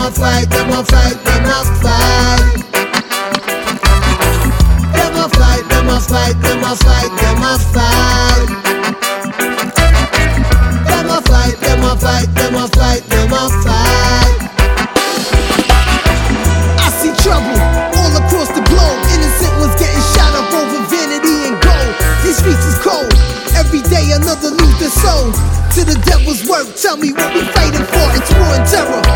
a fight, them a fight, them a fight. Them a fight, them a fight, them a fight, them a fight. Them a fight, them a fight, them a fight, them a fight. I see trouble all across the globe. Innocent ones getting shot up over vanity and gold. These streets is cold. Every day another lose their soul to the devil's work. Tell me what we fighting for. It's war and terror.